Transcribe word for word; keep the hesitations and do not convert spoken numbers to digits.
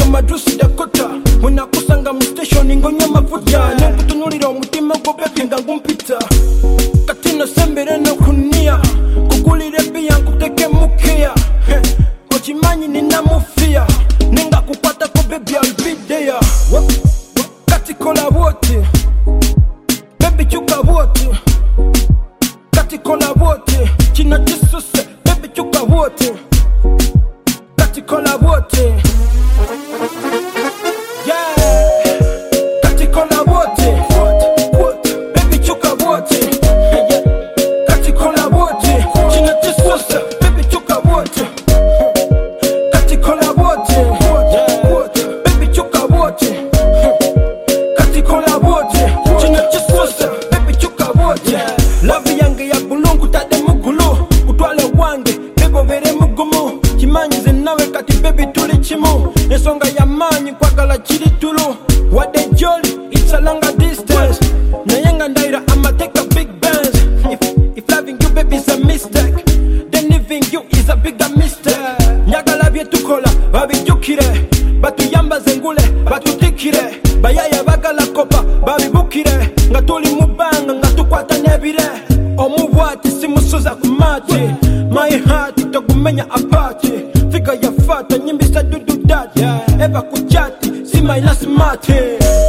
madrusi Dakota Wena kusanga mu station ngonya mafuta Nekutunulira omutima gwo beke nga ngumpita Katina sembere no kunia Kugulire bia nkuteke mukia Ochimanyi nina mufia Ninga kupata ko baby I'll be there Kati kola wote Baby chuka wote Kati kola wote China chisuse Baby chuka wote Kati kola wote Yeah Kati kola wote Baby chuka wote Kati kola wote China chisuse Baby chuka wote Kati kola wote Baby chuka wote Kati kola wote China chisuse Baby chuka wote Love yange ya bulungu tade mugulu Utwale wange Bebo vere mugumu Chimanyize nawe kati baby tuli chimu Ensonga ya manyi kwagala chiri tulu What they jolly, it's a longer distance Nayenga ndaira I'ma take a big bands If, if loving you baby is a mistake Then leaving you is a bigger mistake Nyagala vyetukola, babijukire Batuyamba zengule, batutikire Bayaya bagala kopa, babibukire Nga tuli mubanga, nga tukwata nebire Omubwati simusuza kumati My heart itogumenya apati Figa ya fata nyimbisa dudu dati Eva kuchati, si my last mate